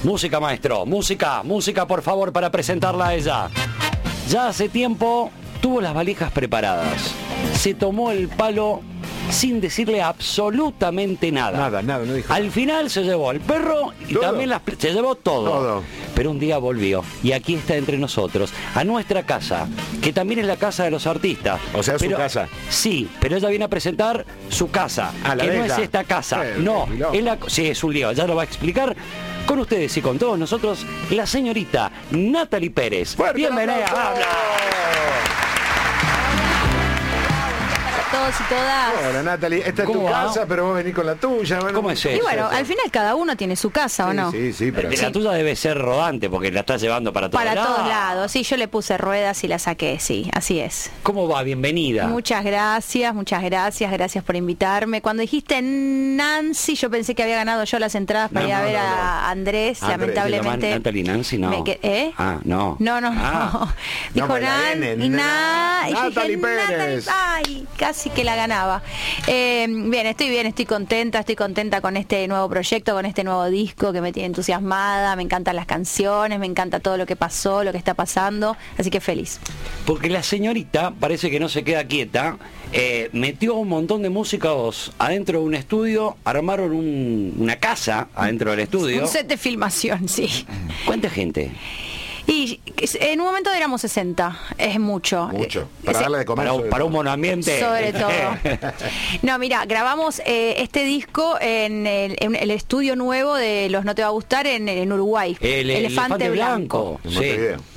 Música, maestro, música, por favor, para presentarla a ella. Ya hace tiempo tuvo las valijas preparadas. Se tomó el palo sin decirle absolutamente nada. Nada, no dijo. Al final se llevó al perro y ¿Todo? también se llevó todo. Pero un día volvió y aquí está entre nosotros, a nuestra casa, que también es la casa de los artistas. O sea, su casa. Sí, pero ella viene a presentar su casa, la que de no ella. es esta casa. No, sí, es un lío, ya lo va a explicar. Con ustedes y con todos nosotros, la señorita Natalie Pérez. Bienvenida. Todos y todas. Bueno, Natalie, esta es tu casa, pero vos venís con la tuya. Bueno, ¿Cómo es eso? Y bueno, al final cada uno tiene su casa, ¿o no? Sí, pero la tuya debe ser rodante porque la estás llevando para todos lados. Para todos lados, sí, yo le puse ruedas y la saqué, sí, así es. ¿Cómo va? Bienvenida. Muchas gracias por invitarme. Cuando dijiste Nancy, yo pensé que había ganado yo las entradas para ir a ver a Andrés, lamentablemente. Natalie Nancy, no. No. No. Dijo Natalie Pérez. Ay, casi que la ganaba. Bien, estoy contenta con este nuevo proyecto, con este nuevo disco que me tiene entusiasmada, me encantan las canciones, me encanta todo lo que pasó, lo que está pasando, así que feliz. Porque la señorita parece que no se queda quieta, metió un montón de músicos adentro de un estudio, armaron una casa adentro del estudio. Un set de filmación, sí. ¿Cuánta gente? Y en un momento éramos 60, es mucho. Para darle de comer. Para un monoambiente. Sobre todo. No, mira, grabamos este disco en el estudio nuevo de Los No Te Va a Gustar en Uruguay. El Elefante Blanco. Sí.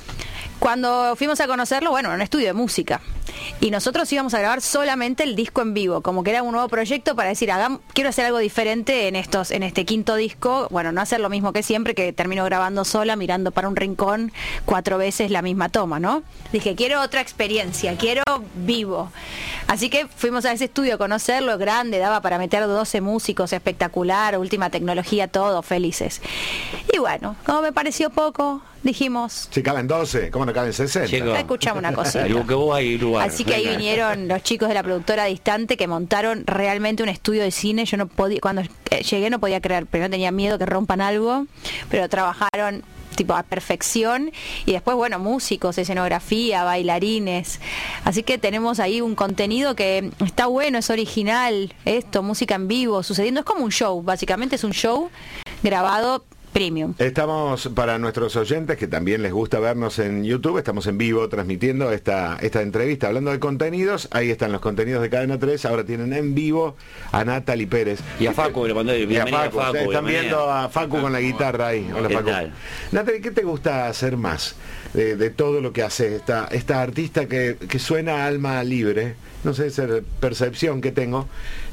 Cuando fuimos a conocerlo, bueno, en un estudio de música. Y nosotros íbamos a grabar solamente el disco en vivo, como que era un nuevo proyecto para decir, quiero hacer algo diferente en este quinto disco. Bueno, no hacer lo mismo que siempre, que termino grabando sola, mirando para un rincón 4 veces la misma toma, ¿no? Dije, quiero otra experiencia, quiero vivo. Así que fuimos a ese estudio a conocerlo, grande, daba para meter 12 músicos, espectacular, última tecnología, todo, felices. Y bueno, como me pareció poco, dijimos... Si caben 12, ¿cómo no caben 60? Escuchamos una cosita. Así que ahí vinieron los chicos de la productora Distante que montaron realmente un estudio de cine. Yo no podía, cuando llegué no podía creer, pero no tenía miedo que rompan algo, pero trabajaron tipo a perfección. Y después, bueno, músicos, escenografía, bailarines. Así que tenemos ahí un contenido que está bueno, es original, música en vivo, sucediendo. Es como un show, básicamente es un show grabado premium. Estamos, para nuestros oyentes que también les gusta vernos en YouTube, estamos en vivo transmitiendo esta entrevista, hablando de contenidos. Ahí están los contenidos de Cadena 3. Ahora tienen en vivo a Natalie Pérez y a Facu, le mandé bienvenida a Facu. Están viendo a Facu con la guitarra ahí. Hola, Facu. Natalie, ¿qué te gusta hacer más de todo lo que haces? Esta artista que suena a alma libre, no sé, esa percepción que tengo.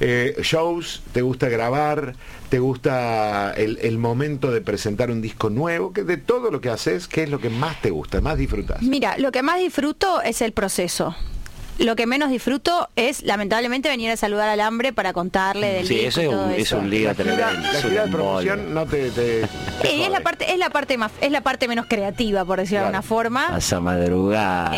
Shows, ¿te gusta grabar? ¿Te gusta el momento de presentar un disco nuevo? Que de todo lo que haces, ¿qué es lo que más te gusta, más disfrutas? Mira, lo que más disfruto es el proceso. Lo que menos disfruto es, lamentablemente, venir a saludar al hambre para contarle del disco. Sí, es un lío tremendo. La gira de promoción no te sí, es la parte menos creativa, por decirlo de alguna forma. Vas a madrugar.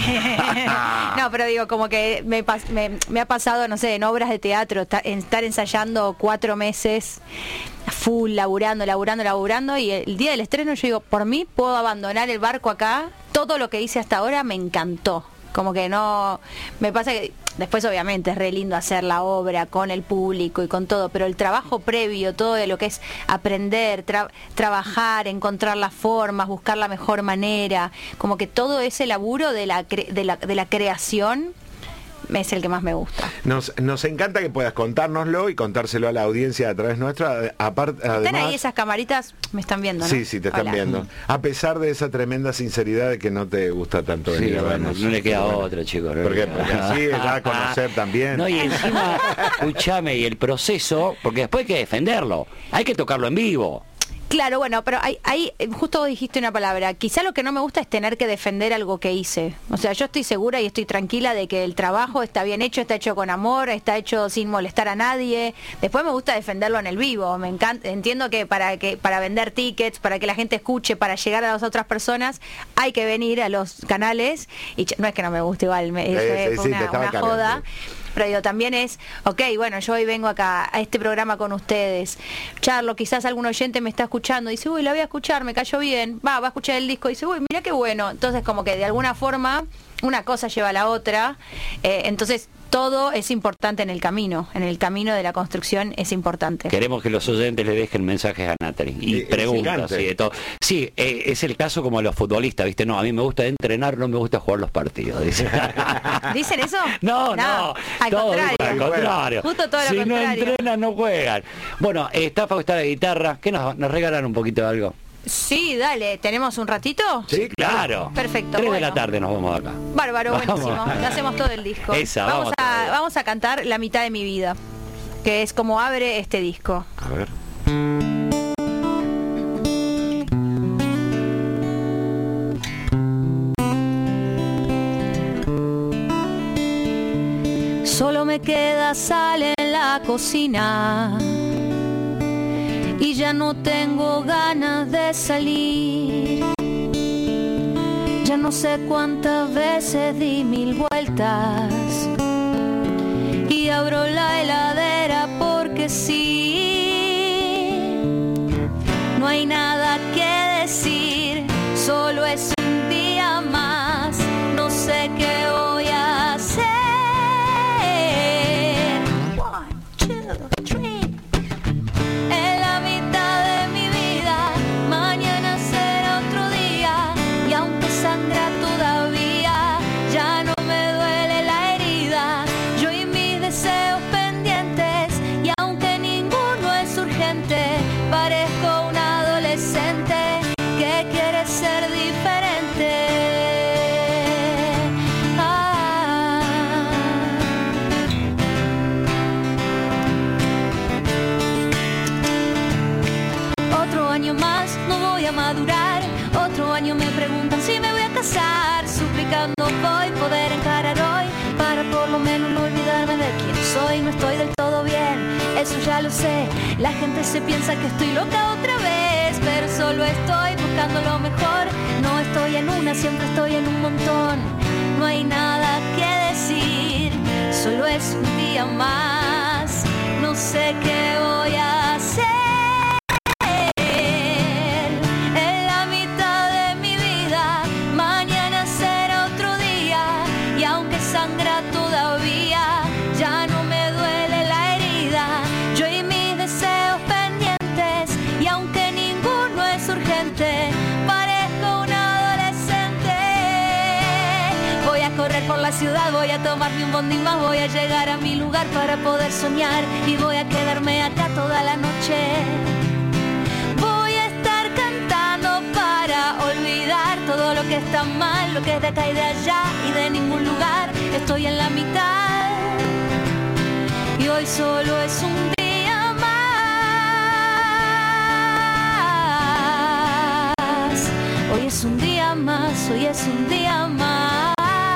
No, pero digo, como que me ha pasado, no sé, en obras de teatro, estar ensayando 4 meses full, laburando, y el día del estreno yo digo, por mí puedo abandonar el barco acá, todo lo que hice hasta ahora me encantó. Como que no, me pasa que después obviamente es re lindo hacer la obra con el público y con todo, pero el trabajo previo, todo de lo que es aprender, trabajar, encontrar las formas, buscar la mejor manera, como que todo ese laburo de la creación es el que más me gusta. Nos encanta que puedas contárnoslo y contárselo a la audiencia a través nuestra. Están ahí esas camaritas, me están viendo, ¿no? Sí, te están viendo. A pesar de esa tremenda sinceridad de que no te gusta tanto venir a vernos. No le queda otra, chicos. Porque así es a conocer también. No, y encima, escúchame, y el proceso, porque después hay que defenderlo, hay que tocarlo en vivo. Claro, bueno, pero ahí justo dijiste una palabra. Quizá lo que no me gusta es tener que defender algo que hice. O sea, yo estoy segura y estoy tranquila de que el trabajo está bien hecho, está hecho con amor, está hecho sin molestar a nadie. Después me gusta defenderlo en el vivo. Me encanta, entiendo que para vender tickets, para que la gente escuche, para llegar a las otras personas, hay que venir a los canales. Y no es que no me guste igual, fue una joda. Pero digo, también es, ok, bueno, yo hoy vengo acá a este programa con ustedes, charlo, quizás algún oyente me está escuchando, dice, uy, la voy a escuchar, me cayó bien, va a escuchar el disco, dice, uy, mira qué bueno. Entonces como que de alguna forma una cosa lleva a la otra, entonces todo es importante en el camino de la construcción es importante. Queremos que los oyentes le dejen mensajes a Natalie y preguntas y de todo. Sí, es el caso como los futbolistas, ¿viste? No, a mí me gusta entrenar, no me gusta jugar los partidos, dice. ¿Dicen eso? No, al todo contrario. al contrario. Justo todo lo si contrario. no entrenan, no juegan. Bueno, está Fausta la guitarra, ¿qué nos regalan un poquito de algo? Sí, dale, ¿tenemos un ratito? Sí, claro. Perfecto. 3 de la tarde nos vamos acá. Bárbaro, Vamos. buenísimo. Le hacemos todo el disco. Vamos a cantar La mitad de mi vida, que es como abre este disco. A ver. Solo me queda sal en la cocina y ya no tengo ganas de salir. Ya no sé cuántas veces di 1000 vueltas y abro la heladera porque sí. No hay nada que decir, solo es un día más. No sé qué voy a hacer. 1, 2, 3. En la mitad de mi vida, mañana será otro día. Y aunque sangra todavía, ya no me duele la herida. Yo y mis deseos pendientes, y aunque ninguno es urgente, parezco un adolescente que quiere ser diferente. Otro año más no voy a madurar. Otro año me preguntan si me voy a casar. Suplicando voy poder encarar hoy, para por lo menos no olvidarme de quién soy. No estoy del todo bien, eso ya lo sé. La gente se piensa que estoy loca otra vez, pero solo estoy buscando lo mejor. No estoy en una, siempre estoy en un montón. No hay nada que decir, solo es un día más. No sé qué voy a hacer. En la mitad de mi vida, mañana será otro día. Y aunque sangra todavía, ya no me duele la herida. Yo y mis deseos pendientes, y aunque ninguno es urgente, parezco un adolescente. Voy a correr por la ciudad, voy a tomarme un bondi más, voy a llegar a mi lugar para poder soñar, y voy a quedarme acá toda la noche. Voy a estar cantando para olvidar todo lo que está mal, lo que es de acá y de allá y de ningún lugar. Estoy en la mitad y hoy solo es un día más. Hoy es un día más, hoy es un día más.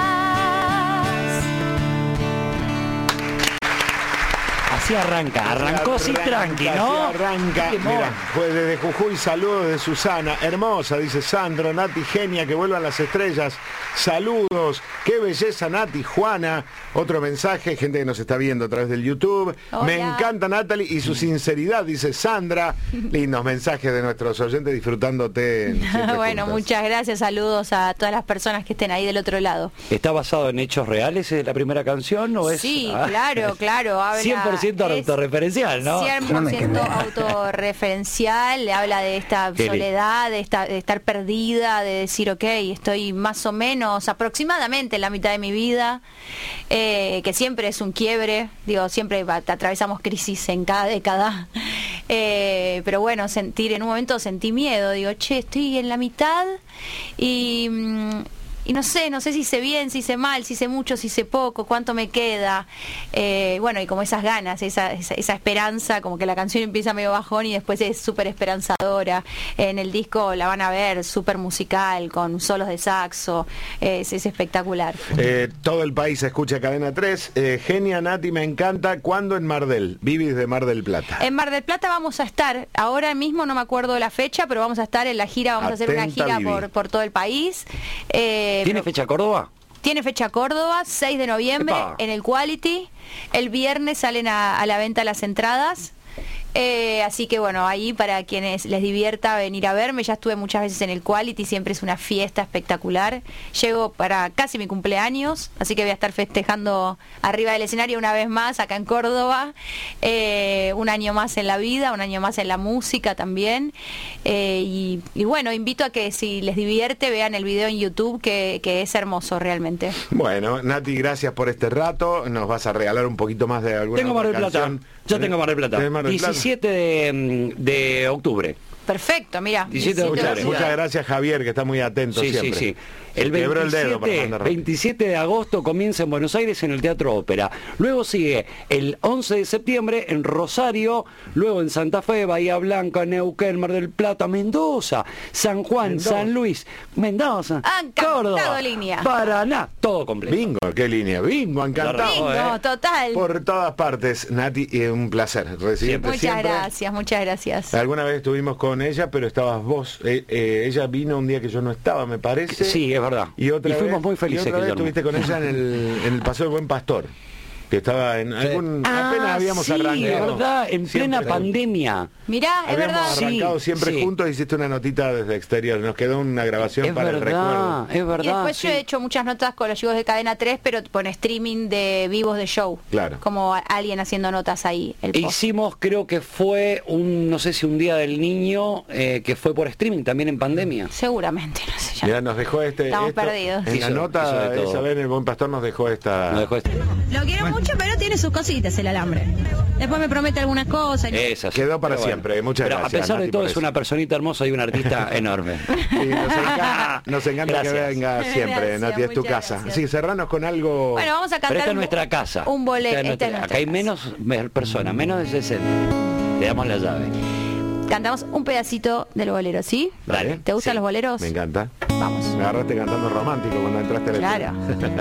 Así arrancó así tranqui, ¿no? Así arranca, mira, pues desde Jujuy, saludos de Susana, hermosa, dice Sandro, Nati, genia, que vuelvan las estrellas, saludos, qué belleza Nati, Juana, otro mensaje, gente que nos está viendo a través del YouTube. Hola. Me encanta Natalie y su sinceridad, dice Sandra, lindos mensajes de nuestros oyentes disfrutándote. Bueno, muchas gracias, saludos a todas las personas que estén ahí del otro lado. ¿Está basado en hechos reales la primera canción o es? Sí, claro, habla... 100% autorreferencial, ¿no? 100% autorreferencial, le habla de esta soledad, de estar perdida, de decir, ok, estoy más o menos aproximadamente en la mitad de mi vida, que siempre es un quiebre, digo, siempre atravesamos crisis en cada década, pero bueno, en un momento sentí miedo, digo, che, estoy en la mitad y no sé si hice bien, si hice mal, si hice mucho, si hice poco, cuánto me queda. Bueno, y como esas ganas, esa esperanza, como que la canción empieza medio bajón y después es súper esperanzadora. En el disco la van a ver, súper musical, con solos de saxo, es espectacular. Todo el país escucha Cadena 3. Genia, Nati, me encanta. ¿Cuándo en Mardel? Vivís de Mar del Plata. En Mar del Plata vamos a estar, ahora mismo no me acuerdo la fecha, pero vamos a estar en la gira, vamos a hacer una gira por todo el país. ¿Tiene fecha Córdoba? Tiene fecha Córdoba, 6 de noviembre, ¡Epa! en el Quality. El viernes salen a la venta las entradas. Así que bueno, ahí para quienes les divierta venir a verme, ya estuve muchas veces en el Quality, siempre es una fiesta espectacular. Llego para casi mi cumpleaños, así que voy a estar festejando arriba del escenario una vez más acá en Córdoba. Un año más en la vida, un año más en la música también. Y bueno, invito a que si les divierte vean el video en YouTube, que es hermoso realmente. Bueno, Nati, gracias por este rato. Nos vas a regalar un poquito más de alguna Tengo Mar del Plata. Ya tengo Mar del Plata. 17 de octubre. Perfecto, mira. 17 de octubre. Muchas gracias, Javier, que está muy atento siempre. Sí. El Quebró el dedo para mandar 27 de agosto comienza en Buenos Aires en el Teatro Ópera. Luego sigue el 11 de septiembre en Rosario, luego en Santa Fe, Bahía Blanca, Neuquén, Mar del Plata, Mendoza, San Juan, San Luis, Mendoza, Córdoba, línea. Paraná, todo completo. Bingo, qué línea, bingo, encantado. Bingo, total. Por todas partes, Nati, un placer recibirte Muchas siempre. muchas gracias. Alguna vez estuvimos con ella, pero estabas vos. Ella vino un día que yo no estaba, me parece. Sí, es verdad. Y fuimos muy felices. Y otra vez estuviste con ella en el Paseo del Buen Pastor, que estaba en algún... apenas habíamos arrancado. Es verdad, en Siempre plena pandemia. Mirá, es habíamos verdad. arrancado siempre juntos, hiciste una notita desde exterior, nos quedó una grabación para el recuerdo. Es verdad. Y después yo he hecho muchas notas con los chicos de Cadena 3, pero con streaming de vivos de show. Claro. Como alguien haciendo notas ahí. Hicimos, creo que fue no sé si un Día del Niño, que fue por streaming también en pandemia. Seguramente, no sé. Ya. Mirá, nos dejó Estamos perdidos. En la nota, esa vez el Buen Pastor nos dejó esta... Lo quiero mucho, pero tiene sus cositas el alambre. Después me promete algunas cosas. Quedó para siempre, muchas gracias. A pesar de Nati, todo por es eso. una personita hermosa y un artista enorme. Sí, nos encanta que Gracias. venga siempre, Gracias, Nati, es tu muchas casa. gracias. Sí, cerranos con algo... Bueno, vamos a cantar Pero esta es nuestra casa. un bolero. Acá hay menos personas, menos de 60. Le damos la llave. Cantamos un pedacito del bolero, ¿sí? Dale. ¿Te gustan Sí. los boleros? Me encanta. Vamos. Me agarraste cantando romántico cuando entraste al Claro.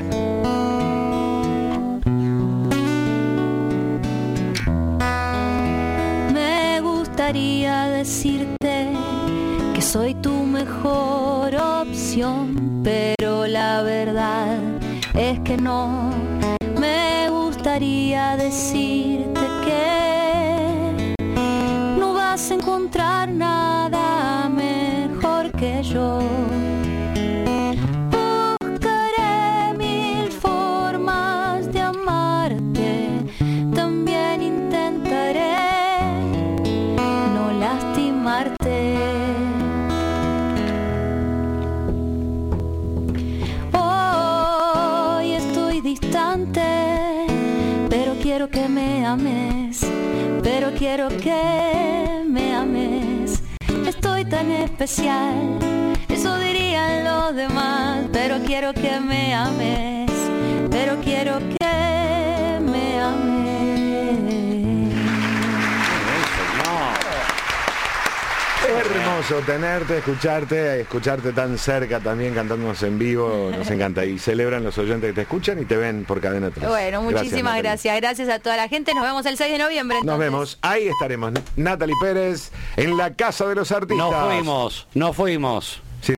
Me gustaría decirte que soy tu mejor opción, pero la verdad es que no. Me gustaría decirte que no vas a encontrar nada mejor que yo. Buscaré mil formas de amarte, también intentaré no lastimarte. Hoy estoy distante, pero quiero que me ames, pero quiero que me ames. Estoy tan especial, eso dirían los demás, pero quiero que me ames, pero quiero que me ames. Hermoso tenerte, escucharte tan cerca también cantándonos en vivo, nos encanta. Y celebran los oyentes que te escuchan y te ven por Cadena 3. Bueno, muchísimas gracias. Gracias a toda la gente. Nos vemos el 6 de noviembre. Nos entonces. vemos, ahí estaremos. Natalie Pérez en la Casa de los Artistas. Nos fuimos.